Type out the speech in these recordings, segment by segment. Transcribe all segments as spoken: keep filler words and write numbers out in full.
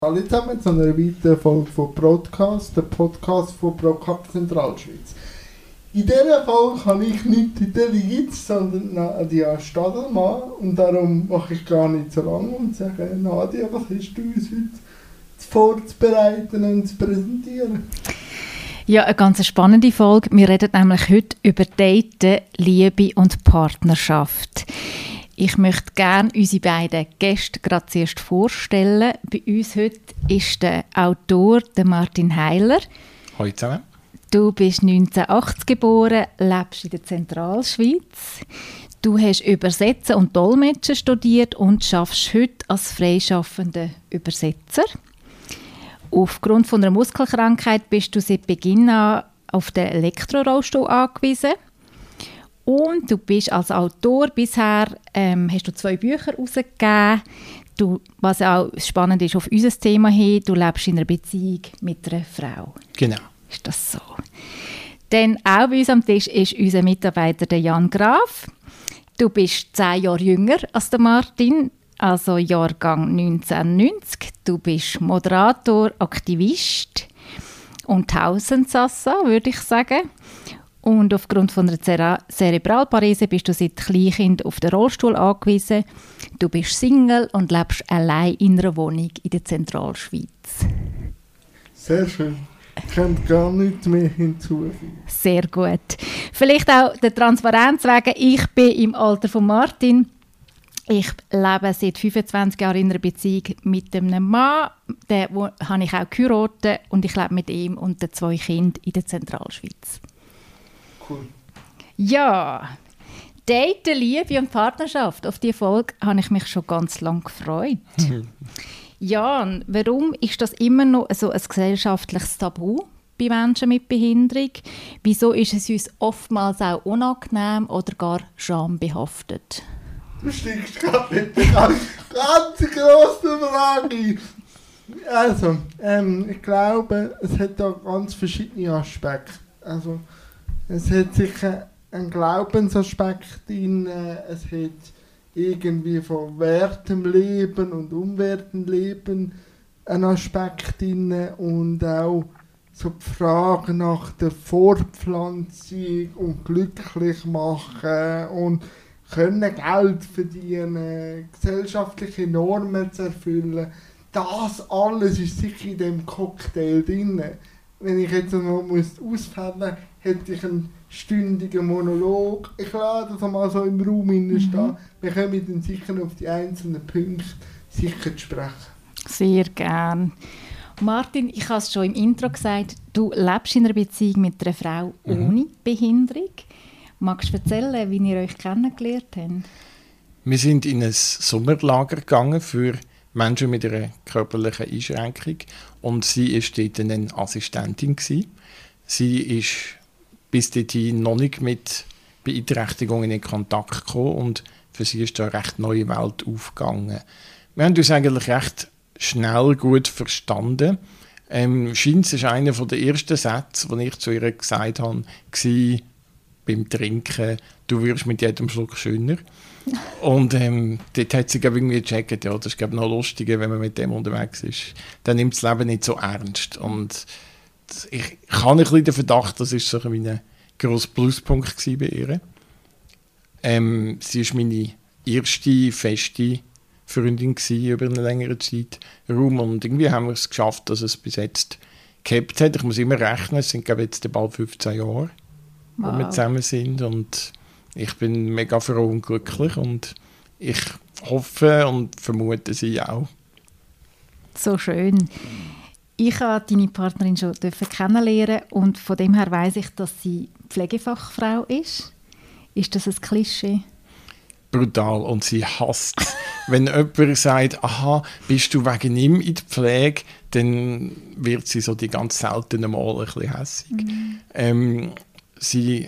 Hallo zusammen zu einer weiteren Folge von Broadcast, der Podcast von ProCup Zentralschweiz. In dieser Folge habe ich nicht die Delegiz, sondern Nadia Stadelmann und darum mache ich gar nicht so lange und sage, Nadia, was hast du uns heute vorzubereiten und zu präsentieren? Ja, eine ganz spannende Folge. Wir reden nämlich heute über Daten, Liebe und Partnerschaft. Ich möchte gerne unsere beiden Gäste gerade zuerst vorstellen. Bei uns heute ist der Autor der Martin Heiler. Hallo zusammen. Du bist neunzehnhundertachtzig geboren, lebst in der Zentralschweiz. Du hast Übersetzen und Dolmetschen studiert und arbeitest heute als freischaffender Übersetzer. Aufgrund von einer Muskelkrankheit bist du seit Beginn an auf den Elektrorollstuhl angewiesen. Und du bist als Autor bisher, ähm, hast du zwei Bücher herausgegeben. Du, was auch spannend ist auf unser Thema hin, du lebst in einer Beziehung mit einer Frau. Genau. Ist das so? Dann auch bei uns am Tisch ist unser Mitarbeiter der Jan Graf. Du bist zehn Jahre jünger als der Martin, also Jahrgang neunzehnhundertneunzig. Du bist Moderator, Aktivist und Tausendsassa, würde ich sagen. Und aufgrund von einer Zere- Zerebralparese bist du seit Kleinkind auf den Rollstuhl angewiesen. Du bist Single und lebst allein in einer Wohnung in der Zentralschweiz. Sehr schön. Ich kann gar nichts mehr hinzufügen. Sehr gut. Vielleicht auch der Transparenz wegen. Ich bin im Alter von Martin. Ich lebe seit fünfundzwanzig Jahren in einer Beziehung mit einem Mann. Den habe ich auch geheiratet und ich lebe mit ihm und den zwei Kindern in der Zentralschweiz. Cool. Ja, Daten, Liebe und Partnerschaft. Auf diese Folge habe ich mich schon ganz lange gefreut. Jan, warum ist das immer noch so ein gesellschaftliches Tabu bei Menschen mit Behinderung? Wieso ist es uns oftmals auch unangenehm oder gar schambehaftet? Du steigst gerade mit der ganz, ganz grossen Frage. Also, ähm, ich glaube, es hat da ganz verschiedene Aspekte. Also, es hat sicher einen Glaubensaspekt drin, es hat irgendwie von wertem Leben und unwertem Leben einen Aspekt drin und auch so die Frage nach der Fortpflanzung und glücklich machen und können Geld verdienen, gesellschaftliche Normen zu erfüllen. Das alles ist sicher in dem Cocktail drin. Wenn ich jetzt noch ausfällen muss, hätte ich einen stündigen Monolog. Ich lasse das mal so im Raum mhm. stehen. Wir kommen dann sicher auf die einzelnen Punkte sicher zu sprechen. Sehr gern. Martin, ich habe es schon im Intro gesagt, du lebst in einer Beziehung mit einer Frau mhm. ohne Behinderung. Magst du erzählen, wie ihr euch kennengelernt habt? Wir sind in ein Sommerlager gegangen für Menschen mit einer körperlichen Einschränkung und sie war dort eine Assistentin. Sie ist bis dorthin noch nicht mit Beeinträchtigungen in Kontakt gekommen und für sie ist da eine recht neue Welt aufgegangen. Wir haben uns eigentlich recht schnell gut verstanden. Ähm, Scheint es war einer der ersten Sätze, die ich zu ihr gesagt habe, war beim Trinken, du wirst mit jedem Schluck schöner. Und ähm, dort hat sie irgendwie gecheckt, ja, das ist noch lustiger, wenn man mit dem unterwegs ist. Dann nimmt das Leben nicht so ernst. Und ich habe ein bisschen den Verdacht, das war so ein grosser Pluspunkt bei ihr. Ähm, sie war meine erste feste Freundin über eine längere Zeit. Raum. Und irgendwie haben wir es geschafft, dass es bis jetzt gehabt hat. Ich muss immer rechnen, es sind glaube ich, jetzt bald fünfzehn Jahre, wow. wo wir zusammen sind. Und ich bin mega froh und glücklich und ich hoffe und vermute sie auch. So schön. Ich durfte deine Partnerin schon kennenlernen und von dem her weiss ich, dass sie Pflegefachfrau ist. Ist das ein Klischee? Brutal und sie hasst es. Wenn jemand sagt, aha, bist du wegen ihm in der Pflege, dann wird sie so die ganz seltenen Mal ein bisschen hässig. Mhm. Ähm, sie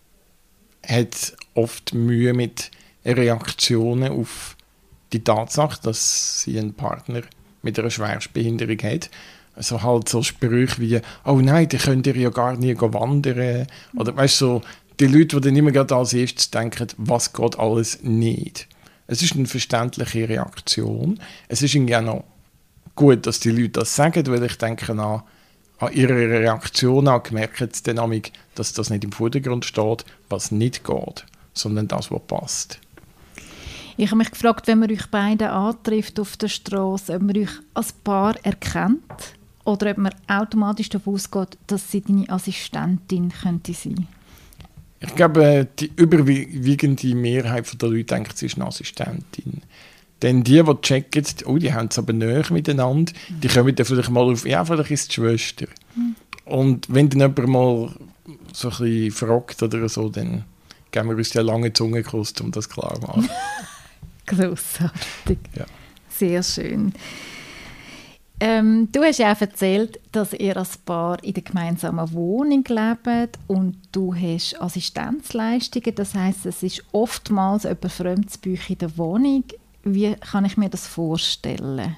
hat oft Mühe mit Reaktionen auf die Tatsache, dass sie einen Partner mit einer Schwerstbehinderung hat. Also halt so Sprüche wie, oh nein, die könnt ihr ja gar nie wandern. Oder weißt du, so, die Leute, die dann immer gerade als erstes denken, was geht alles nicht. Es ist eine verständliche Reaktion. Es ist irgendwie auch noch gut, dass die Leute das sagen, weil ich denke, an, an ihrer Reaktion an gemerkt sie dann, dass das nicht im Vordergrund steht, was nicht geht, sondern das, was passt. Ich habe mich gefragt, wenn man euch beide antrifft auf der Straße, ob man euch als Paar erkennt oder ob man automatisch davon ausgeht, dass sie deine Assistentin könnte sein. Ich glaube, die überwiegende Mehrheit der Leute denkt, sie ist eine Assistentin. Denn die, die checken, oh, die haben es aber näher miteinander, die kommen dann vielleicht mal auf, ja, vielleicht ist es die Schwester. Mhm. Und wenn dann jemand mal so ein bisschen fragt oder so, dann geben wir uns ja lange Zungenkuss, um das klar zu machen. Grossartig. Ja. Sehr schön. Ähm, du hast ja auch erzählt, dass ihr als Paar in der gemeinsamen Wohnung lebt und du hast Assistenzleistungen. Das heisst, es ist oftmals jemand Fremdes bei euch in der Wohnung. Wie kann ich mir das vorstellen?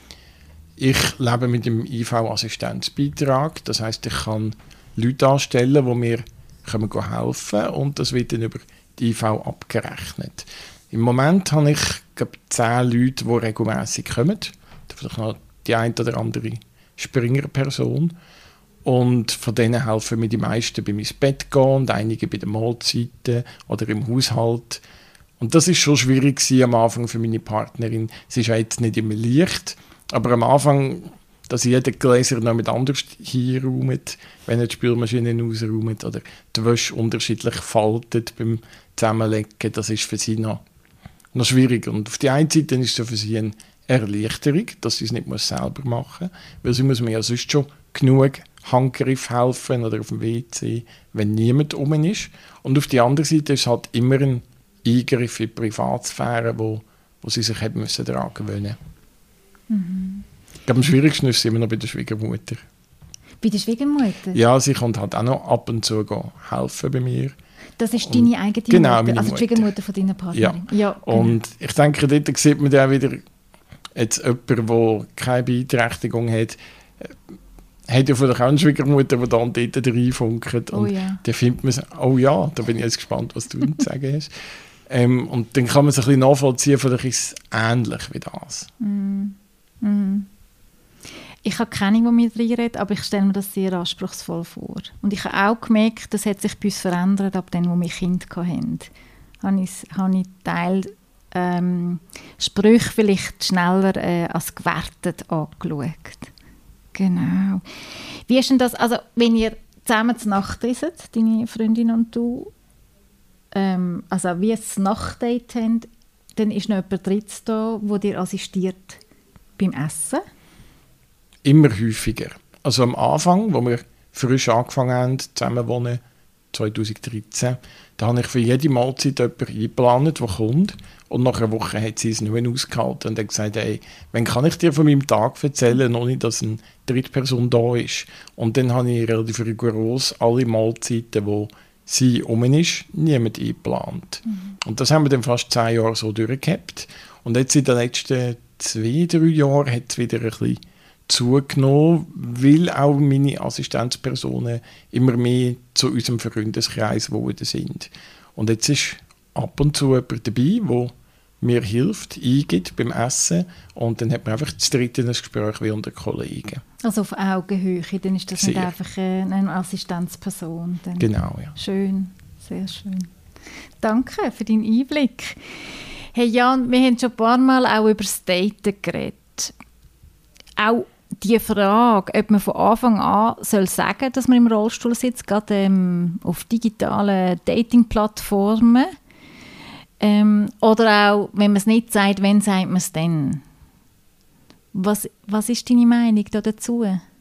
Ich lebe mit dem I V-Assistenzbeitrag. Das heisst, ich kann Leute anstellen, die mir helfen können und das wird dann über die I V abgerechnet. Im Moment habe ich glaube, zehn Leute, die regelmässig kommen. Vielleicht noch die eine oder andere Springerperson. Und von denen helfen mir die meisten beim ins Bett gehen und einige bei den Mahlzeiten oder im Haushalt. Und das ist schon schwierig am Anfang für meine Partnerin. Sie ist ja jetzt nicht immer leicht, aber am Anfang, dass jeder Gläser noch mit anders hinräumt, wenn er die Spülmaschine ausräumt oder die Wäsche unterschiedlich faltet beim Zusammenlegen, das ist für sie noch noch schwierig. Und auf der einen Seite ist es für sie eine Erleichterung, dass sie es nicht muss selber machen muss, weil sie muss mir ja sonst schon genug Handgriff helfen oder auf dem W C, wenn niemand um ist. Und auf der anderen Seite ist es halt immer ein Eingriff in die Privatsphäre, wo, wo sie sich haben müssen daran gewöhnen mhm. Ich glaube, am schwierigsten ist es immer noch bei der Schwiegermutter. Bei der Schwiegermutter? Ja, sie kommt halt auch noch ab und zu helfen bei mir. Das ist und deine eigene genau, Mutter, also die Mutter. Schwiegermutter von deiner Partnerin? Ja, ja genau. Und ich denke, dort sieht man dann auch wieder, jetzt jemand, der keine Beeinträchtigung hat, hat ja vielleicht auch eine Schwiegermutter, die dann dort reinfunkt. Und oh ja. dann findet man, oh ja, da bin ich jetzt gespannt, was du zu sagen hast. Ähm, und dann kann man es ein bisschen nachvollziehen, vielleicht ist es ähnlich wie das. Mm. Mm. Ich habe keine, die mit reinredet, aber ich stelle mir das sehr anspruchsvoll vor. Und ich habe auch gemerkt, das hat sich bei uns verändert, ab dem, wo wir Kinder hatten. Habe ich, habe ich Teil ähm, Sprüche vielleicht schneller äh, als gewertet angeschaut. Genau. Wie ist denn das, also wenn ihr zusammen zur Nacht isst, deine Freundin und du, ähm, also wie ihr das Nachtdate habt, dann ist noch jemand Drittes da, der dir assistiert beim Essen? Immer häufiger. Also am Anfang, wo wir frisch angefangen haben, zusammen wohnen, zwanzig dreizehn, da habe ich für jede Mahlzeit jemanden eingeplant, der kommt. Und nach einer Woche hat sie es nicht mehr ausgehalten und hat gesagt, hey, wann kann ich dir von meinem Tag erzählen, ohne dass eine Drittperson da ist. Und dann habe ich relativ rigoros alle Mahlzeiten, wo sie um ist, niemand eingeplant. Mhm. Und das haben wir dann fast zehn Jahre so durchgehabt. Und jetzt in den letzten zwei, drei Jahren hat es wieder ein bisschen zugenommen, weil auch meine Assistenzpersonen immer mehr zu unserem Freundeskreis geworden sind. Und jetzt ist ab und zu jemand dabei, der mir hilft, eingibt beim Essen und dann hat man einfach das dritte ein Gespräch wie unter Kollegen. Also auf Augenhöhe, dann ist das sehr. Nicht einfach eine Assistenzperson. Dann. Genau, ja. Schön, sehr schön. Danke für deinen Einblick. Hey Jan, wir haben schon ein paar Mal auch über das Daten geredet. Auch die Frage, ob man von Anfang an soll sagen, dass man im Rollstuhl sitzt, gerade ähm, auf digitalen Dating-Plattformen. Ähm, oder auch, wenn man es nicht sagt, wann sagt man es dann? Was, was ist deine Meinung da dazu?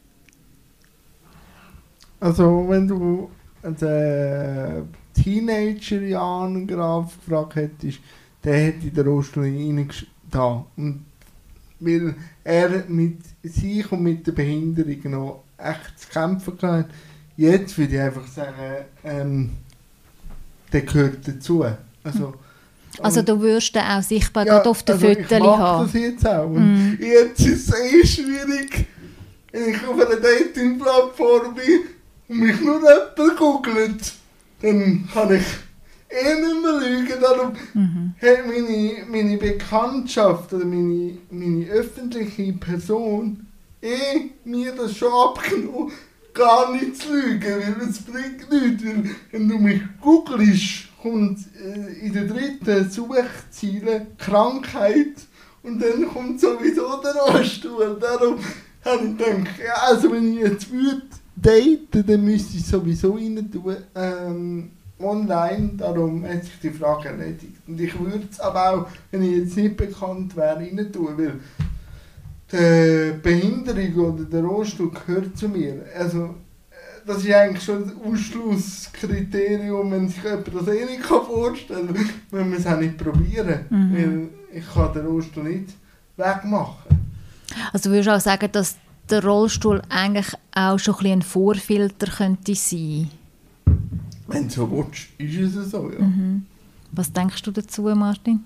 Also, wenn du den Teenager-Jan Graf gefragt hättest, der hätte den Rollstuhl reingetan. Und weil er mit sich und mit der Behinderung noch echt zu kämpfen hat. Jetzt würde ich einfach sagen, ähm, der gehört dazu. Also, also du würdest den auch sichtbar ja, auf den also Fotos haben? Ich mache das jetzt auch. Und mm. Jetzt ist es eh schwierig, wenn ich auf einer Dating-Plattform bin und mich nur jemand googelt, dann kann ich eh nicht mehr lügen. Darum Mhm. hat meine, meine Bekanntschaft oder meine, meine öffentliche Person eh mir das schon abgenommen, gar nicht zu lügen, weil es bringt nichts. Weil, wenn du mich googelst, kommt äh, in der dritten Suchziele Krankheit und dann kommt sowieso der Rollstuhl. Darum habe ich gedacht, ja, also wenn ich jetzt würde daten, dann müsste ich sowieso rein tun, ähm, online. Darum hat sich die Frage erledigt. Und ich würde es aber auch, wenn ich jetzt nicht bekannt wäre, rein tun, weil die Behinderung oder der Rollstuhl gehört zu mir. Also, das ist eigentlich schon das Ausschlusskriterium, wenn sich jemand das eh nicht vorstellen kann, wenn wir es auch nicht probieren. Mhm. Weil ich kann den Rollstuhl nicht wegmachen. Also würdest du auch sagen, dass der Rollstuhl eigentlich auch schon ein bisschen ein Vorfilter könnte sein? Wenn du so willst, ist es so, ja. Mhm. Was denkst du dazu, Martin?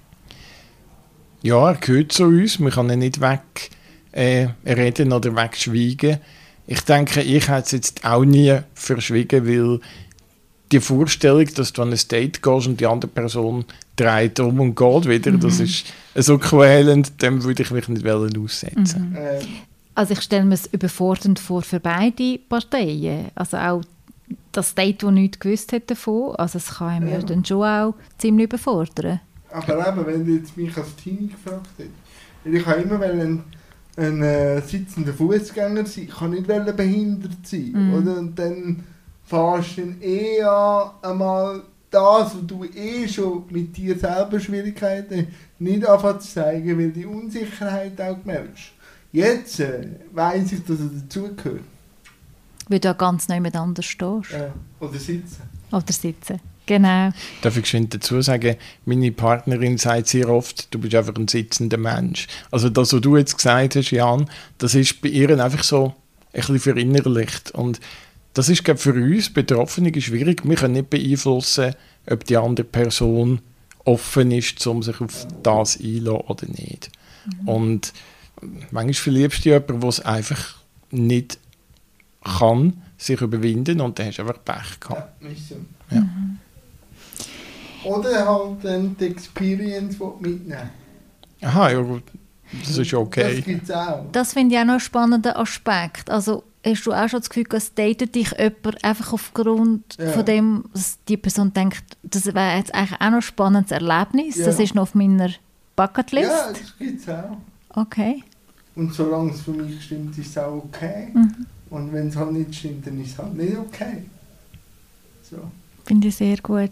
Ja, er gehört zu uns. Man kann ihn nicht weg äh, reden oder wegschweigen. Ich denke, ich hätte es jetzt auch nie verschwiegen, weil die Vorstellung, dass du an ein Date gehst und die andere Person dreht um und geht wieder, mhm. das ist so quälend, dem würde ich mich nicht aussetzen. Mhm. Ähm, Also ich stelle mir es überfordernd vor für beide Parteien. Also auch das Date, das nichts gewusst hat davon, also es kann einem ja. Ja. dann schon auch ziemlich überfordern. aber eben, wenn du jetzt mich als Teenie gefragt hättest, weil ich habe immer ein, ein äh, sitzender Fußgänger sein, ich kann nicht behindert sein, Mhm. oder? Und dann fährst du dann eh an, einmal das, was du eh schon mit dir selber Schwierigkeiten nicht anfangen zu zeigen, weil die Unsicherheit auch merkst. Jetzt äh, weiss ich, dass er dazugehört. Weil du ja ganz niemand anders stehst. Ja. Oder sitzen. Oder sitzen. Genau. Darf ich geschwind dazu sagen, meine Partnerin sagt sehr oft, du bist einfach ein sitzender Mensch. Also das, was du jetzt gesagt hast, Jan, das ist bei ihr einfach so ein bisschen verinnerlicht. Und das ist, glaube ich, für uns Betroffene schwierig. Wir können nicht beeinflussen, ob die andere Person offen ist, um sich auf das einzulassen oder nicht. Mhm. Und manchmal verliebst du jemanden, der es einfach nicht kann, sich überwinden, und dann hast du einfach Pech gehabt. Ja, ist so. Ja. Mhm. Oder halt dann die Experience, die du mitnehmen. Aha, ja gut, das ist okay. Das gibt es auch. Das finde ich auch noch einen spannenden Aspekt. Also hast du auch schon das Gefühl, dass datet dich jemand einfach aufgrund Ja. von dem, dass die Person denkt, das wäre jetzt eigentlich auch noch ein spannendes Erlebnis, Ja. das ist noch auf meiner Bucketlist? Ja, das gibt es auch. Okay. Und solange es für mich stimmt, ist es auch okay. Mhm. Und wenn es halt nicht stimmt, dann ist es halt nicht okay. So. Finde ich sehr gut.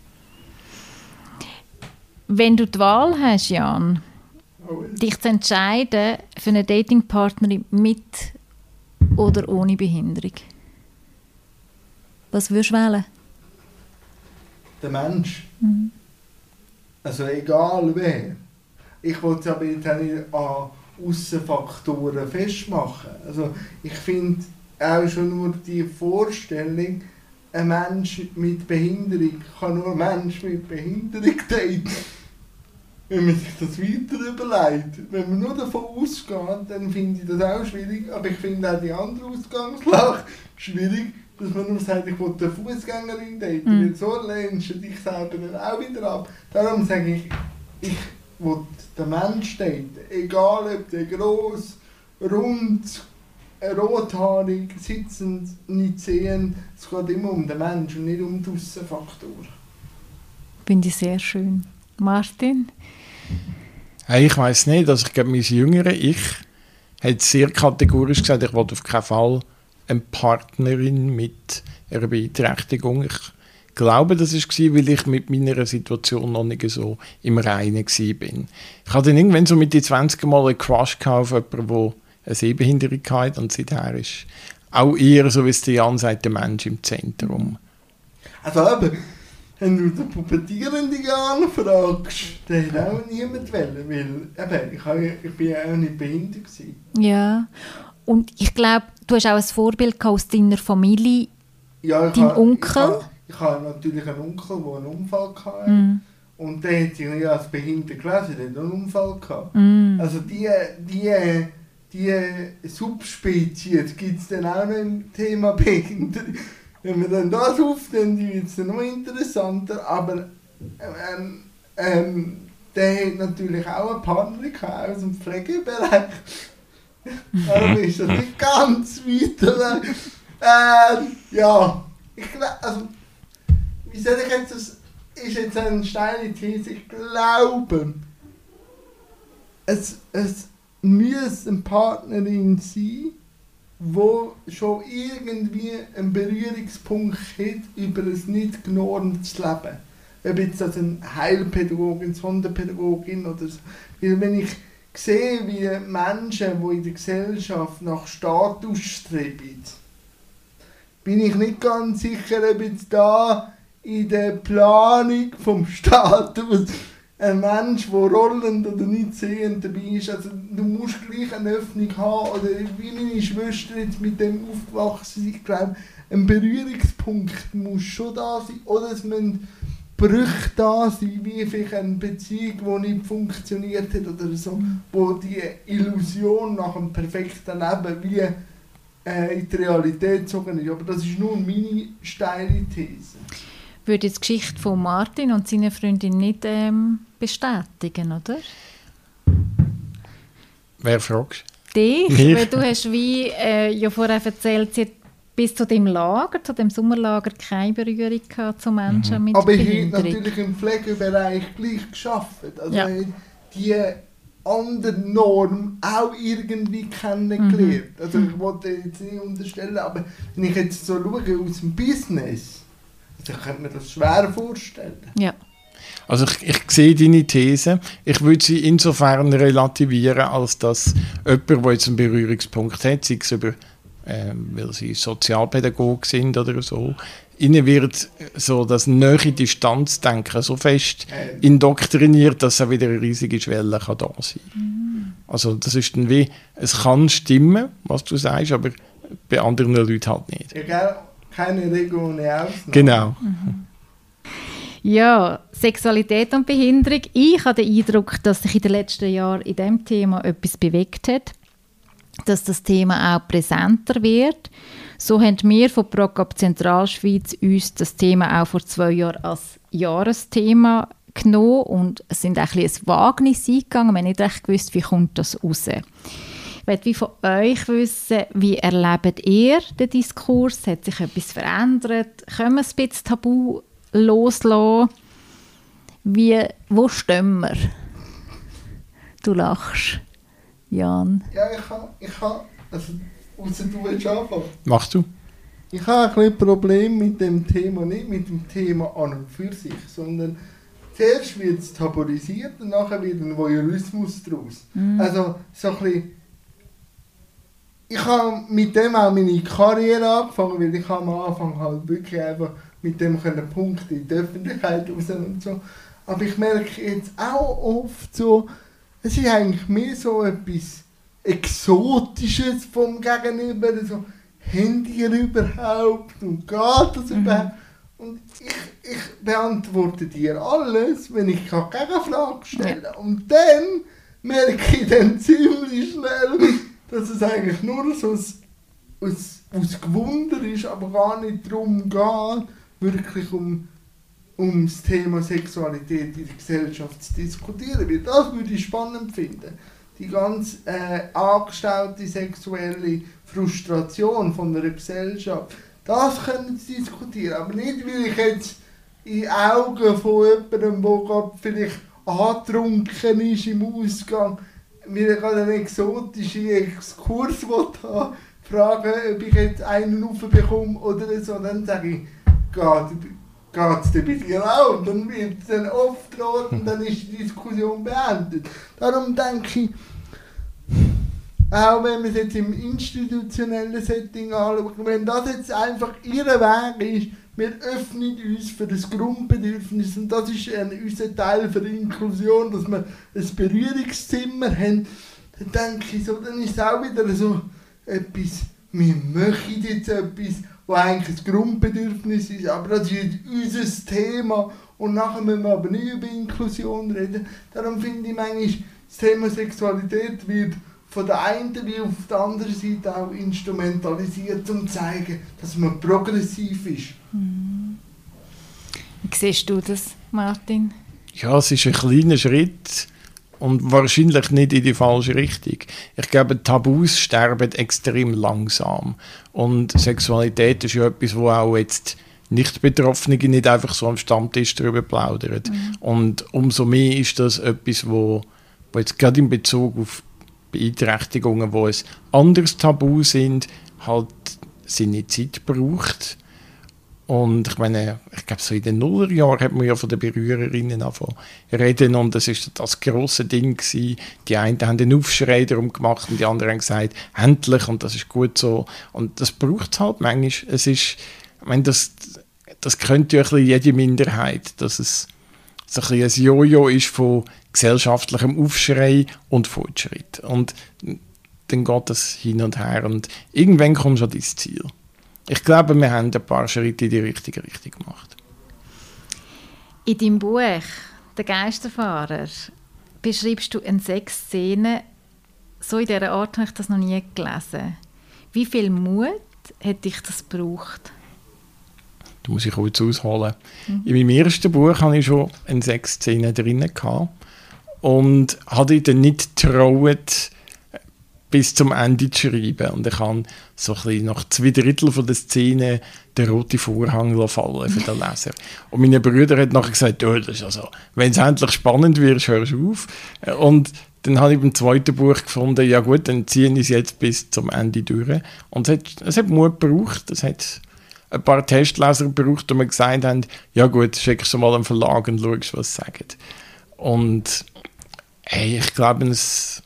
Wenn du die Wahl hast, Jan, Oh, jetzt. dich zu entscheiden für eine Datingpartnerin mit oder ohne Behinderung, was würdest du wählen? Der Mensch. Mhm. Also egal wer. Ich wollte es aber jetzt auch nicht an Aussenfaktoren festmachen. Also ich finde auch schon nur die Vorstellung, ein Mensch mit Behinderung kann nur ein Mensch mit Behinderung daten. Wenn man sich das weiter überlegt. Wenn man nur davon ausgeht, dann finde ich das auch schwierig. Aber ich finde auch die andere Ausgangslage schwierig, dass man nur sagt, ich will eine Fußgängerin daten. Mhm. Weil so lehnst du dich selber dann auch wieder ab. Darum sage ich, ich will den Mensch daten. Egal ob der gross, rund, rothaarig, sitzend, nicht sehend. Es geht immer um den Mensch und nicht um die Aussenfaktoren. Finde ich sehr schön. Martin? Hey, ich weiss nicht, also ich glaube, mein jüngerer Ich hat sehr kategorisch gesagt, ich wollte auf keinen Fall eine Partnerin mit einer Beeinträchtigung. Ich glaube, das war, weil ich mit meiner Situation noch nicht so im Reinen war. Ich hatte dann irgendwann so mit den zwanzig Mal einen Crush auf jemanden, der eine Sehbehinderung hatte, und seither ist auch eher, so wie es der Jan sagt, der Mensch im Zentrum. Also eben, wenn du den Pubertierenden anfragst, dann hat auch niemand wollen, weil eben, ich, habe, ich bin ja auch nicht behindert gewesen. Ja. Und ich glaube, du hast auch ein Vorbild aus deiner Familie. Ja, ich Dein habe, Onkel? Ich habe, ich habe natürlich einen Onkel, der einen Unfall hatte. Mm. Und der hat sich nicht als behindert gelesen, der hat einen Unfall gehabt. Mm. Also die, die, die Subspezies gibt es dann auch noch im Thema Behinderung. wenn wir dann das aufnehmen, wird es dann noch interessanter, aber ähm, ähm, der hat natürlich auch eine Partnerin aus dem Pflegebereich. Darum ist das nicht ganz weit. Ähm, ja, ich glaube, also, wie soll ich jetzt, das ist jetzt eine steile These, ich glaube, es, es muss eine Partnerin sein, die schon irgendwie einen Berührungspunkt hat, über ein nicht genormtes Leben. Ob jetzt das eine Heilpädagogin, Sonderpädagogin oder so. Weil wenn ich sehe, wie Menschen, die in der Gesellschaft nach Status streben, bin ich nicht ganz sicher, ob jetzt da in der Planung vom Status ein Mensch, der rollend oder nicht sehend dabei ist. Also du musst gleich eine Öffnung haben, oder wie meine Schwester jetzt mit dem aufgewachsen ist. Ich glaube, ein Berührungspunkt muss schon da sein, oder es müssen Brüche da sein, wie vielleicht eine Beziehung, die nicht funktioniert hat oder so, wo die Illusion nach einem perfekten Leben wie äh, in die Realität gezogen ist. Aber das ist nur meine steile These. Würde jetzt die Geschichte von Martin und seiner Freundin nicht ähm, bestätigen, oder? Wer fragst du? Dich, Mich? weil du hast wie äh, ja vorher erzählt, sie hat bis zu dem Lager, zu dem Sommerlager, keine Berührung gehabt zu Menschen mhm. mit Aber Behinderung. Aber ich habe natürlich im Pflegebereich gleich gearbeitet. Also ja. die andere Norm auch irgendwie kennengelernt. Mhm. Also ich wollte jetzt nicht unterstellen, aber wenn ich jetzt so schaue aus dem Business, also ich könnte mir das schwer vorstellen. Ja. Also ich, ich sehe deine These. Ich würde sie insofern relativieren, als dass jemand, der jetzt einen Berührungspunkt hat, sei es über, äh, weil sie Sozialpädagogen sind oder so, ihnen wird so das nahe Distanzdenken so fest ähm. indoktriniert, dass auch wieder eine riesige Schwelle kann da sein kann. Mhm. Also das ist dann wie, es kann stimmen, was du sagst, aber bei anderen Leuten halt nicht. Ja, keine Regel ohne Ausnahme. Genau. Mhm. Ja, Sexualität und Behinderung. Ich habe den Eindruck, dass sich in den letzten Jahren in diesem Thema etwas bewegt hat, dass das Thema auch präsenter wird. So haben wir von ProCap Zentralschweiz uns das Thema auch vor zwei Jahren als Jahresthema genommen und sind ein bisschen ein Wagnis eingegangen. Wir haben nicht recht gewusst, wie kommt das raus. Ich möchte wie von euch wissen, wie erlebt ihr den Diskurs? Hat sich etwas verändert? Können wir ein bisschen Tabu loslassen? Wie, wo stehen wir? Du lachst, Jan. Ja, ich habe, ich habe, also, außer du willst anfangen. Machst du? Ich habe ein bisschen Problem mit dem Thema, nicht mit dem Thema an und für sich, sondern zuerst wird es tabuisiert und nachher wird ein Voyeurismus daraus. Mm. Also, so ein bisschen, ich habe mit dem auch meine Karriere angefangen, weil ich am Anfang halt wirklich einfach mit dem können Punkte in die Öffentlichkeit raus und so. Aber ich merke jetzt auch oft so, es ist eigentlich mehr so etwas Exotisches vom Gegenüber, so, haben die überhaupt und geht das mhm. überhaupt? Und ich, ich beantworte dir alles, wenn ich keine Gegenfrage stelle. Ja. Und dann merke ich dann ziemlich schnell, dass es eigentlich nur so aus, aus, aus Gewunder ist, aber gar nicht darum geht, wirklich um, um das Thema Sexualität in der Gesellschaft zu diskutieren. Weil das würde ich spannend finden. Die ganz äh, angestaute sexuelle Frustration von einer Gesellschaft, das können sie diskutieren. Aber nicht, weil ich jetzt in Augen von jemandem, der gerade vielleicht angetrunken ist im Ausgang, mir gerade einen exotischen Exkurs haben, fragen, ob ich jetzt einen raufbekomme oder so, dann sage ich, geht es dir bei dir auch? Und dann wird es dann oft rot und dann ist die Diskussion beendet. Darum denke ich, auch wenn wir es jetzt im institutionellen Setting anschauen, wenn das jetzt einfach ihr Weg ist, wir öffnen uns für das Grundbedürfnis und das ist ein, unser Teil für die Inklusion, dass wir ein Berührungszimmer haben, dann denke ich so, dann ist es auch wieder so etwas, wir möchten jetzt etwas, was eigentlich ein Grundbedürfnis ist, aber das ist unser Thema und nachher müssen wir aber nicht über Inklusion reden. Darum finde ich manchmal, das Thema Sexualität wird von der einen wie auf der anderen Seite auch instrumentalisiert, um zu zeigen, dass man progressiv ist. Hm. Wie siehst du das, Martin? Ja, es ist ein kleiner Schritt und wahrscheinlich nicht in die falsche Richtung. Ich glaube, Tabus sterben extrem langsam. Und Sexualität ist ja etwas, wo auch jetzt Nicht-Betroffene nicht einfach so am Stammtisch darüber plaudern. Mhm. Und umso mehr ist das etwas, wo, wo jetzt gerade in Bezug auf Beeinträchtigungen, wo es anderes Tabu sind, halt seine Zeit braucht. Und ich meine, ich glaube, so in den Nullerjahren hat man ja von den Berührerinnen angefangen reden und das ist das grosse Ding gewesen. Die einen haben den Aufschrei darum gemacht und die anderen haben gesagt, endlich, und das ist gut so. Und das braucht es halt manchmal. Es ist, ich meine, das, das könnte ja ein bisschen jede Minderheit, dass es so ein bisschen ein Jojo ist von gesellschaftlichem Aufschrei und Fortschritt. Und dann geht das hin und her und irgendwann kommst du an dein Ziel. Ich glaube, wir haben ein paar Schritte in die richtige Richtung gemacht. In deinem Buch «Der Geisterfahrer» beschreibst du eine Sexszene, so in dieser Art habe ich das noch nie gelesen. Wie viel Mut hat dich das gebraucht? Da muss ich kurz ausholen. Mhm. In meinem ersten Buch hatte ich schon eine Sexszene drin und hatte dann nicht getraut, bis zum Ende zu schreiben. Und ich habe so ein bisschen nach zwei Drittel von der Szene den roten Vorhang fallen für den Leser. Und meine Brüder hat nachher gesagt, oh, das ist also, wenn es endlich spannend wird, hörst du auf. Und dann habe ich beim zweiten Buch gefunden, ja gut, dann ziehe ich es jetzt bis zum Ende durch. Und es hat, es hat Mut gebraucht. Es hat ein paar Testleser gebraucht, die mir gesagt haben, ja gut, schickst du mal einen Verlag und schaust, was sie sagen. Und hey, ich glaube, es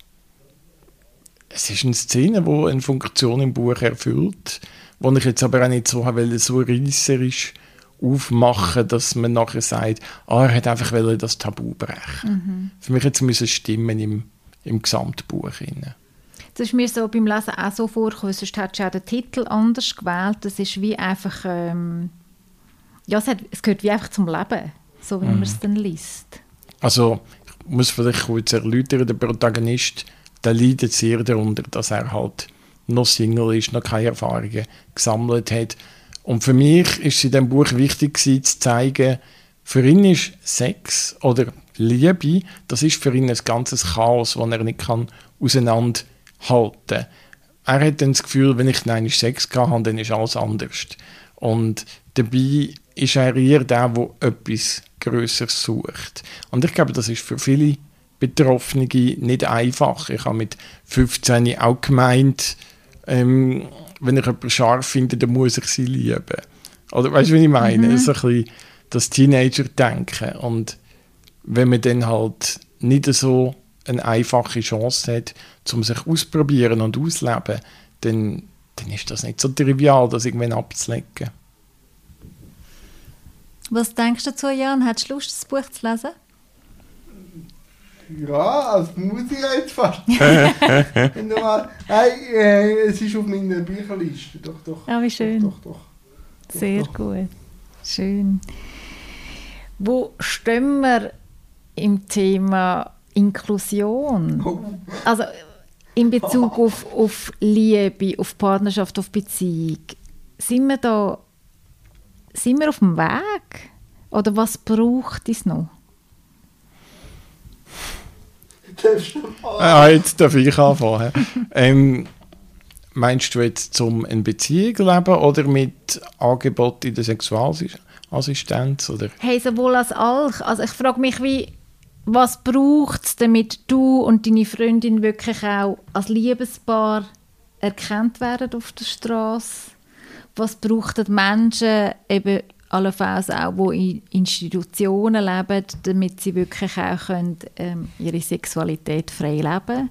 Es ist eine Szene, die eine Funktion im Buch erfüllt, die ich jetzt aber auch nicht so wollte, so reisserisch aufmachen, dass man nachher sagt, ah, er hat einfach das Tabu brechen. Mhm. Für mich jetzt müssen stimmen im, im Gesamtbuch. Das ist mir so beim Lesen auch so vorgekommen, sonst hättest du auch den Titel anders gewählt. Das ist wie einfach, ähm, ja, es, hat, es gehört wie einfach zum Leben, so wie mhm. man es dann liest. Also, ich muss vielleicht kurz erläutern, der Protagonist, der leidet sehr darunter, dass er halt noch Single ist, noch keine Erfahrungen gesammelt hat. Und für mich ist es in diesem Buch wichtig gewesen, zu zeigen, für ihn ist Sex oder Liebe, das ist für ihn ein ganzes Chaos, das er nicht kann auseinanderhalten kann. Er hat dann das Gefühl, wenn ich nein, Sex hatte, dann ist alles anders. Und dabei ist er eher der, der etwas Grösseres sucht. Und ich glaube, das ist für viele Betroffene nicht einfach. Ich habe mit fünfzehn auch gemeint, ähm, wenn ich jemanden scharf finde, dann muss ich sie lieben. Oder weißt du, was ich meine? Mhm. So ein bisschen das Teenager-Denken. Und wenn man dann halt nicht so eine einfache Chance hat, um sich auszuprobieren und auszuleben, dann, dann ist das nicht so trivial, das irgendwann abzulegen. Was denkst du dazu, Jan? Hättest du Lust, das Buch zu lesen? Ja, als Musiker jetzt fast. mal, hey, äh, es ist auf meiner Bücherliste. Doch, doch. Ah, wie schön. Doch, doch, doch. Sehr doch, doch. gut. Schön. Wo stehen wir im Thema Inklusion? Oh. Also in Bezug auf, auf Liebe, auf Partnerschaft, auf Beziehung. Sind wir da sind wir auf dem Weg? Oder was braucht es noch? Ah, jetzt darf ich anfangen. ähm, meinst du jetzt zum eine Beziehung leben oder mit Angebot in der Sexualassistenz? Oder? Hey, sowohl als auch. Also ich frage mich, wie, was braucht es, damit du und deine Freundin wirklich auch als Liebespaar erkannt werden auf der Straße? Was brauchen die Menschen eben allenfalls auch, die in Institutionen leben, damit sie wirklich auch können, ähm, ihre Sexualität frei leben können?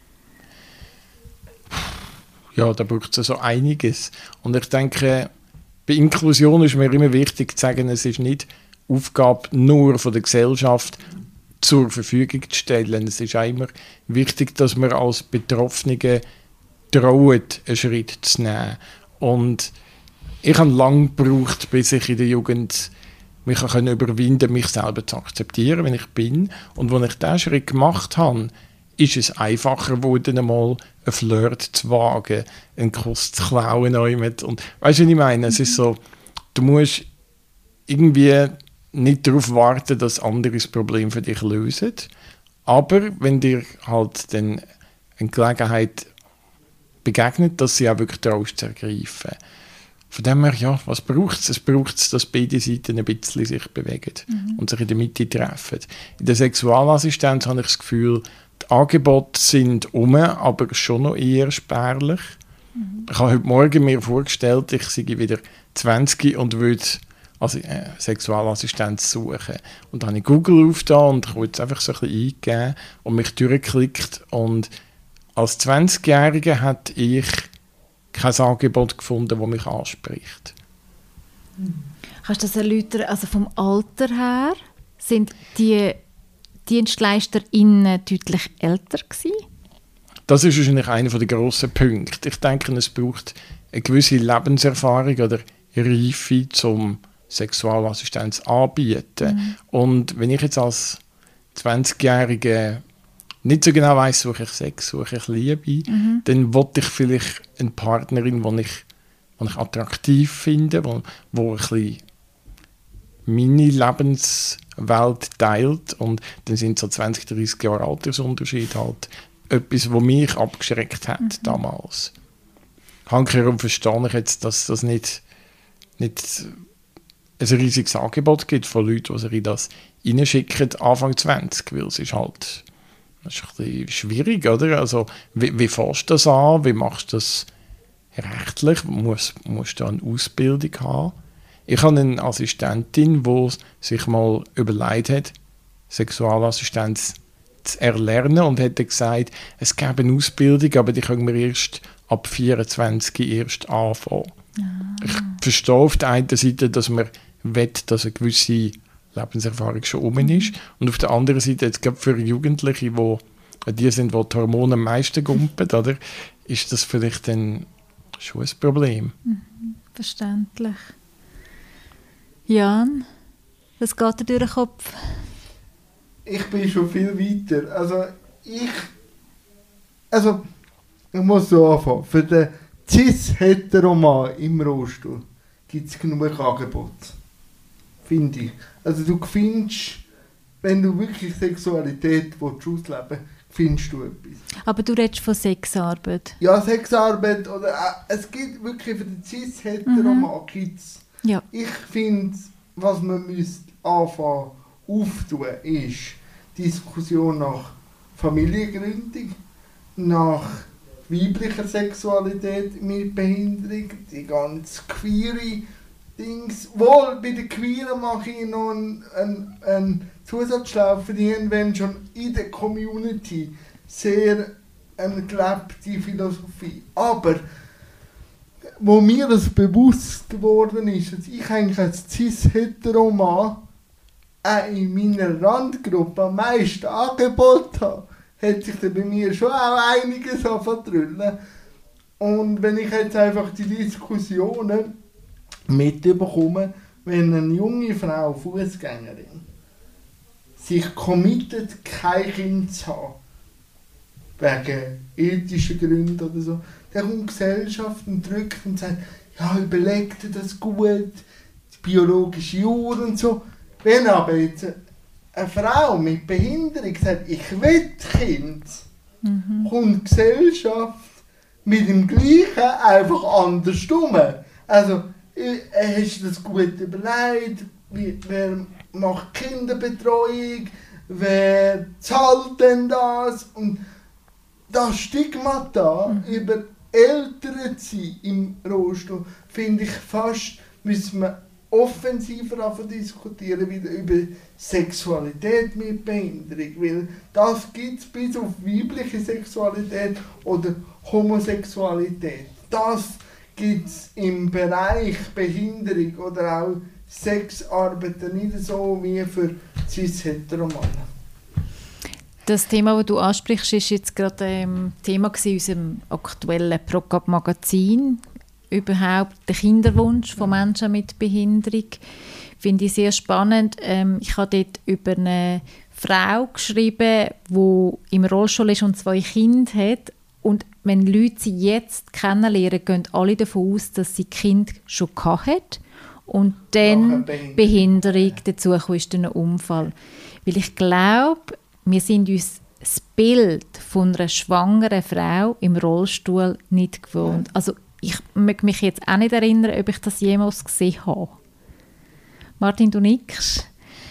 Ja, da braucht es so einiges. Und ich denke, bei Inklusion ist mir immer wichtig zu sagen, es ist nicht Aufgabe nur von der Gesellschaft zur Verfügung zu stellen. Es ist auch immer wichtig, dass man als Betroffene trauen, einen Schritt zu nehmen. Und ich habe lange gebraucht, bis ich in der Jugend mich überwinden konnte, mich selber zu akzeptieren, wenn ich bin. Und als ich diesen Schritt gemacht habe, ist es einfacher geworden, einmal einen Flirt zu wagen, einen Kuss zu klauen. Und, weißt du, was ich meine? Es ist so, du musst irgendwie nicht darauf warten, dass andere das Problem für dich lösen. Aber wenn dir halt dann eine Gelegenheit begegnet, dass sie auch wirklich daraus zu ergreifen. Von dem her, ja, was braucht es? Es braucht, dass beide Seiten ein bisschen sich bewegen mhm. und sich in der Mitte treffen. In der Sexualassistenz habe ich das Gefühl, die Angebote sind um, aber schon noch eher spärlich. Mhm. Ich habe heute Morgen mir vorgestellt, ich sei wieder zwanzig und würde also, äh, Sexualassistenz suchen. Und dann habe ich Google aufgetan und ich wollte es einfach so ein bisschen eingeben und mich durchgeklickt. Und als zwanzigjähriger hatte ich kein Angebot gefunden, das mich anspricht. Kannst du das erläutern? Also vom Alter her sind die DienstleisterInnen deutlich älter gewesen? Das ist wahrscheinlich einer der grossen Punkte. Ich denke, es braucht eine gewisse Lebenserfahrung oder Reife, um Sexualassistenz anbieten. Mhm. Und wenn ich jetzt als zwanzigjährige nicht so genau weiss, suche ich Sex, suche ich Liebe, mhm. dann wollte ich vielleicht eine Partnerin, die ich, die ich attraktiv finde, wo, wo ein bisschen meine Lebenswelt teilt. Und dann sind so zwanzig, dreissig Jahre Altersunterschied halt etwas, was mich abgeschreckt hat mhm. damals. Handkehrum verstehe ich jetzt, dass das nicht, nicht ein riesiges Angebot gibt von Leuten, die sich in das reinschicken, Anfang zwanzig, weil es ist halt das ist ein bisschen schwierig, oder? Also, wie, wie fährst du das an? Wie machst du das rechtlich? Muss, musst du da eine Ausbildung haben? Ich habe eine Assistentin, die sich mal überlegt hat, Sexualassistenz zu erlernen und hat gesagt, es gäbe eine Ausbildung, aber die können wir erst ab vierundzwanzig erst anfangen. Ah. Ich verstehe auf der einen Seite, dass man will, dass eine gewisse Lebenserfahrung schon um ist. Und auf der anderen Seite, jetzt gerade für Jugendliche, wo die sind, wo die Hormone am meisten gumpen, oder, ist das vielleicht dann schon ein Problem. Mhm, verständlich. Jan, was geht dir durch den Kopf? Ich bin schon viel weiter. Also, ich... Also, ich muss so anfangen. Für den cis-hetero-Mann im Rollstuhl gibt es genug Angebote. Finde ich. Also du findest, wenn du wirklich Sexualität ausleben willst, findest du etwas. Aber du redest von Sexarbeit. Ja, Sexarbeit oder äh, es gibt wirklich für den cis-hetero-Mann mhm. gibt's. Ja. Ich finde, was man müsste anfangen auftun, ist Diskussion nach Familiengründung, nach weiblicher Sexualität mit Behinderung, die ganz queere Dings. Wohl, bei den Queeren mache ich noch einen, einen, einen Zusatzschlauch verdienen, wenn schon in der Community sehr eine gelebte Philosophie. Aber wo mir das bewusst geworden ist, dass ich eigentlich als cis-hetero-Mann auch in meiner Randgruppe am meisten Angebot habe, hat sich dann bei mir schon auch einiges verdrüllen. Und wenn ich jetzt einfach die Diskussionen mitbekomme, wenn eine junge Frau, Fußgängerin, sich committet, kein Kind zu haben, wegen ethischen Gründen oder so, dann kommt die Gesellschaft und drückt und sagt, ja, überleg dir das gut, die biologische Uhr und so. Wenn aber jetzt eine Frau mit Behinderung sagt, ich will Kind, mhm. kommt die Gesellschaft mit dem Gleichen einfach anders um. Also, hast du das gut überlegt? Wer macht Kinderbetreuung? Wer zahlt denn das? Und das Stigma da mhm. über Eltern zu sein im Rollstuhl, finde ich fast, müssen wir offensiver diskutieren wieder über Sexualität mit Behinderung, weil das gibt es bis auf weibliche Sexualität oder Homosexualität. Das gibt es im Bereich Behinderung oder auch Sexarbeiter nicht so wie für cis-hetero-Männer. Das Thema, das du ansprichst, ist jetzt gerade ein Thema in unserem aktuellen ProCap-Magazin. Überhaupt der Kinderwunsch von Menschen mit Behinderung. Finde ich sehr spannend. Ähm, ich habe dort über eine Frau geschrieben, die im Rollstuhl ist und zwei Kinder hat. Und wenn Leute sie jetzt kennenlernen, gehen alle davon aus, dass sie Kind schon hat und dann Behinderung. Behinderung dazu ist dann ein Unfall. Weil ich glaube, wir sind uns das Bild von einer schwangeren Frau im Rollstuhl nicht gewohnt. Also ich mag mich jetzt auch nicht erinnern, ob ich das jemals gesehen habe. Martin, du nickst?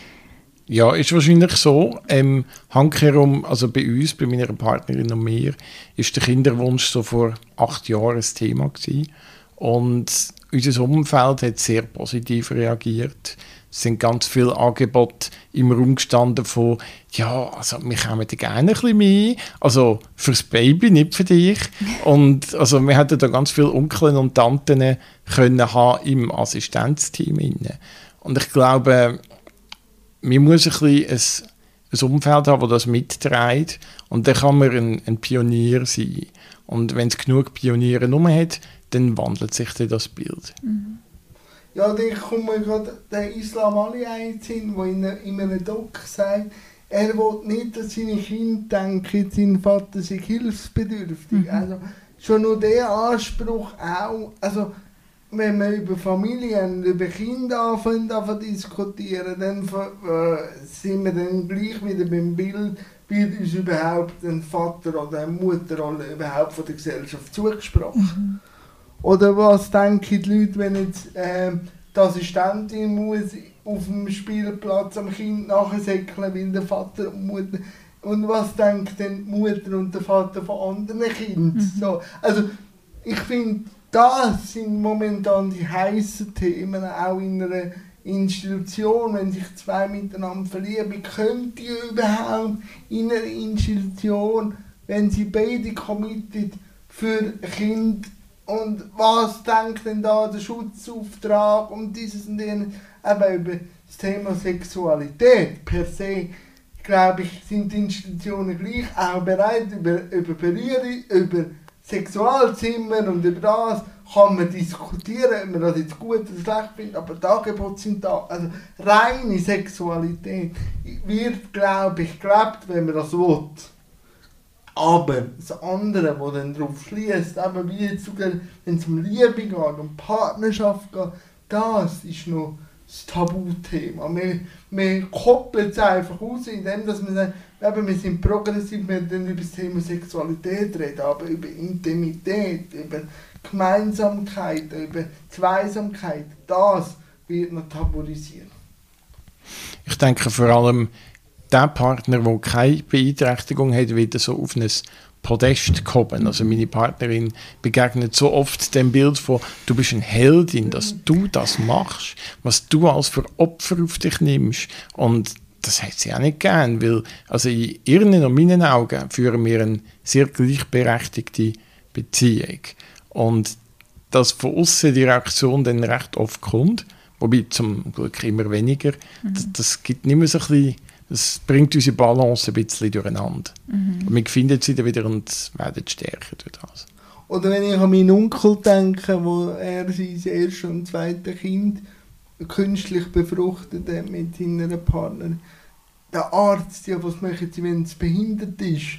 Ja, ist wahrscheinlich so. Ähm, handkehrum, also bei uns, bei meiner Partnerin und mir, ist der Kinderwunsch so vor acht Jahren ein Thema gewesen. Und unser Umfeld hat sehr positiv reagiert. Es sind ganz viele Angebote im Raum gestanden von, ja, also wir kommen da gerne ein bisschen mehr, also fürs Baby, nicht für dich. Und also wir hätten da ganz viele Onkel und Tanten können haben im Assistenzteam inne. Und ich glaube, man muss ein bisschen ein, ein Umfeld haben, das das mitträgt. Und dann kann man ein, ein Pionier sein. Und wenn es genug Pioniere herum hat, dann wandelt sich dann das Bild. Mhm. Ja, da kommt mir gerade der Islam Ali hin, der in, in einem Doc sagt, er will nicht, dass seine Kinder denken, sein Vater sei hilfsbedürftig. Mhm. Also schon nur der Anspruch auch, also wenn wir über Familien, über Kinder anfangen zu diskutieren, dann äh, sind wir dann gleich wieder beim Bild, wird uns überhaupt ein Vater oder eine Mutterrolle überhaupt von der Gesellschaft zugesprochen. Mhm. Oder was denken die Leute, wenn jetzt äh, die Assistentin muss auf dem Spielplatz am Kind nachsäckeln, weil der Vater und Mutter... Und was denkt denn die Mutter und der Vater von anderen Kindern? Mhm. So, also ich finde, das sind momentan die heißen Themen, auch in einer Institution, wenn sich zwei miteinander verlieben, könnt ihr überhaupt in einer Institution, wenn sie beide committed für Kind und was denkt denn da der Schutzauftrag und dieses und jenes, eben über das Thema Sexualität per se, glaube ich, sind die Institutionen gleich auch bereit, über, über Berührung, über Sexualzimmer und über das kann man diskutieren, ob man das jetzt gut oder schlecht findet, aber die Angebote sind da. Also reine Sexualität wird, glaube ich, gelebt, wenn man das will. Aber das andere, das dann darauf schließt, eben wie jetzt sogar, wenn es um Liebe geht, um Partnerschaft geht, das ist noch das Tabuthema. Wir, wir koppeln es einfach aus, indem dass wir sagen, eben, wir sind progressiv, wir dann über das Thema Sexualität reden, aber über Intimität, über Gemeinsamkeit, über Zweisamkeit, das wird noch tabuisiert. Ich denke vor allem, der Partner, der keine Beeinträchtigung hat, wird so auf ein Podest kommen. Also meine Partnerin begegnet so oft dem Bild von, du bist eine Heldin, dass du das machst, was du als für Opfer auf dich nimmst. Und das hat sie auch nicht gern, weil also in ihren und meinen Augen führen wir eine sehr gleichberechtigte Beziehung. Und dass von außen die Reaktion dann recht oft kommt, wobei zum Glück immer weniger, mhm. das, das gibt nicht mehr so ein bisschen, das bringt unsere Balance ein bisschen durcheinander. Mhm. Und wir finden sie dann wieder und werden stärker durch das. Oder wenn ich an meinen Onkel denke, wo er sein erstes und zweites Kind künstlich befruchtet hat mit seiner Partnerin. Der Arzt, ja, was machen sie, wenn es behindert ist?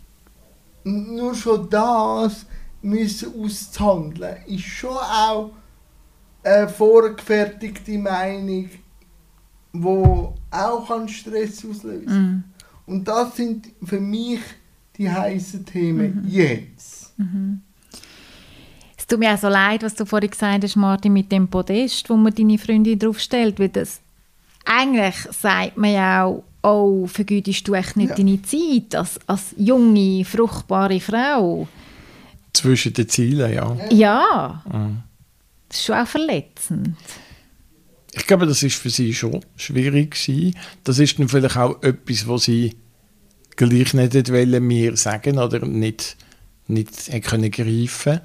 Nur schon das müssen auszuhandeln, ist schon auch eine vorgefertigte Meinung, die auch Stress auslösen kann. Mm. Und das sind für mich die heißen Themen mm-hmm. jetzt. Mm-hmm. Es tut mir auch so leid, was du vorhin gesagt hast, Martin, mit dem Podest, wo man deine Freundin draufstellt, weil das eigentlich sagt man ja auch, oh, vergütest du echt nicht ja. deine Zeit als, als junge, fruchtbare Frau. Zwischen den Zielen, ja. Ja, mhm. das ist schon auch verletzend. Ich glaube, das ist für sie schon schwierig gewesen. Das ist dann vielleicht auch etwas, was sie gleich nicht wollen, mir sagen oder nicht, nicht können greifen.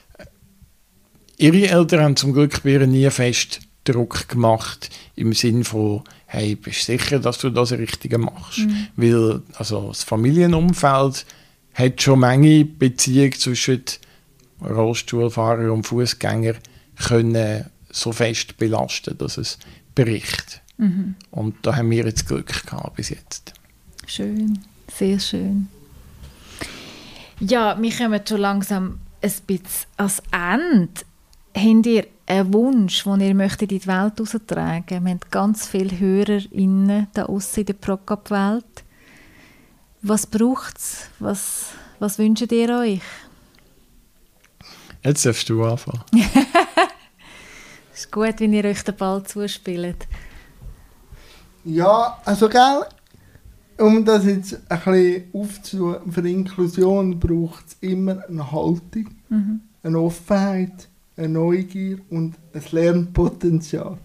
Ihre Eltern haben zum Glück bei ihr nie fest Druck gemacht, im Sinn von, hey, bist du sicher, dass du das Richtige machst? Mhm. Weil also das Familienumfeld hat schon Menge Beziehungen zwischen Rollstuhlfahrer und Fußgänger können so fest belasten, dass es bricht. Mhm. Und da haben wir jetzt Glück gehabt bis jetzt. Schön, sehr schön. Ja, wir kommen schon langsam ein bisschen ans Ende. Habt ihr einen Wunsch, den ihr möchtet in die Welt heraustragen? Wir haben ganz viele HörerInnen da aussen in der Prokop-Welt. Was braucht es? Was, was wünscht ihr euch? Jetzt darfst du anfangen. Es ist gut, wenn ihr euch den Ball zuspielt. Ja, also gell, um das jetzt ein bisschen aufzunehmen, für Inklusion braucht es immer eine Haltung, mhm. eine Offenheit, eine Neugier und ein Lernpotenzial.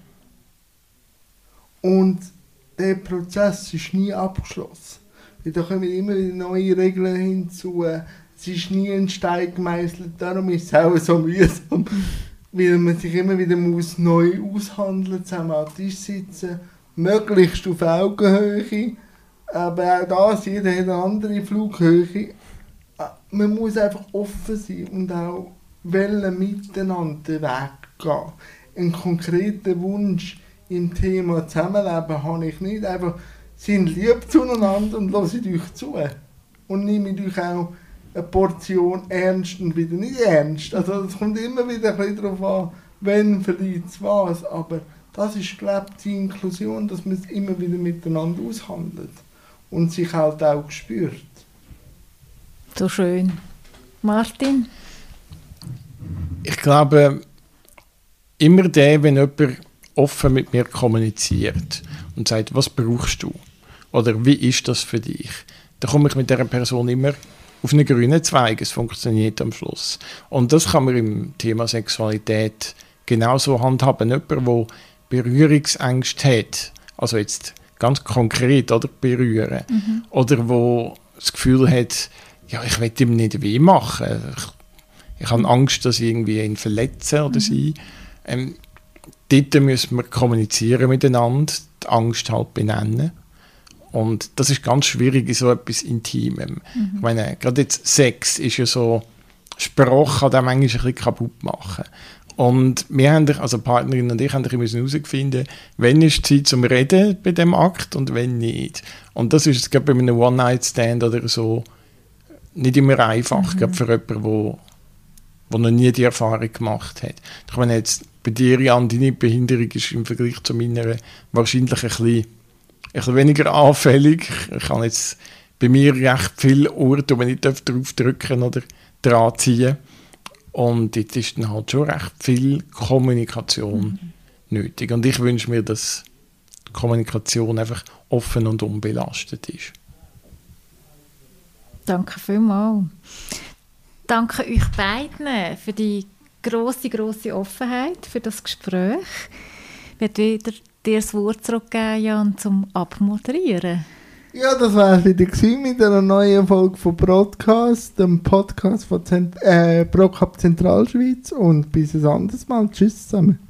Und der Prozess ist nie abgeschlossen. Da kommen immer wieder neue Regeln hinzu. Es ist nie ein Stein gemeißelt, darum ist es auch so mühsam. Weil man sich immer wieder muss neu aushandeln, zusammen am Tisch sitzen, möglichst auf Augenhöhe. Aber auch das, jeder hat eine andere Flughöhe. Man muss einfach offen sein und auch wollen miteinander den Weg gehen. Einen konkreten Wunsch im Thema Zusammenleben habe ich nicht. Einfach, seid lieb zueinander und hört euch zu. Und nehmt euch auch eine Portion ernst und wieder nicht ernst. Also es kommt immer wieder ein bisschen darauf an, wenn verliert was. Aber das ist, glaube ich, die Inklusion, dass man es immer wieder miteinander aushandelt. Und sich halt auch spürt. So schön. Martin? Ich glaube, immer der, wenn jemand offen mit mir kommuniziert und sagt, was brauchst du? Oder wie ist das für dich? Dann komme ich mit dieser Person immer auf einen grünen Zweig. Es funktioniert am Schluss. Und das kann man im Thema Sexualität genauso handhaben. Jemand, der Berührungsängste hat, also jetzt ganz konkret oder berühren, mhm. oder wo das Gefühl hat, ja, ich will ihm nicht weh machen. Ich, ich habe Angst, dass ich irgendwie ihn verletze oder mhm. sie. Ähm, dort müssen wir kommunizieren miteinander, die Angst halt benennen. Und das ist ganz schwierig in so etwas Intimem. Mhm. Ich meine, gerade jetzt Sex ist ja so, Sprache kann den manchmal ein bisschen kaputt machen. Und wir haben, also die Partnerin und ich, haben herausgefunden, wann ist die Zeit zum Reden bei diesem Akt und wenn nicht. Und das ist gerade bei einem One-Night-Stand oder so nicht immer einfach, mhm. gerade für jemanden, der, der noch nie die Erfahrung gemacht hat. Ich meine jetzt, bei dir, Jan, deine Behinderung ist im Vergleich zu meiner wahrscheinlich ein bisschen, ein bisschen weniger anfällig. Ich habe jetzt bei mir recht viele Orte, wo ich nicht drauf drücken oder dran ziehen. Und jetzt ist dann halt schon recht viel Kommunikation mhm. nötig. Und ich wünsche mir, dass die Kommunikation einfach offen und unbelastet ist. Danke vielmals. Danke euch beiden für die grosse, grosse Offenheit, für das Gespräch. Ich werde wieder dir das Wort zurückgeben, Jan, zum Abmoderieren. Ja, das war es wieder mit einer neuen Folge von Broadcast, dem Podcast von Zent- äh, Prokop Zentralschweiz. Und bis ein anderes Mal. Tschüss zusammen.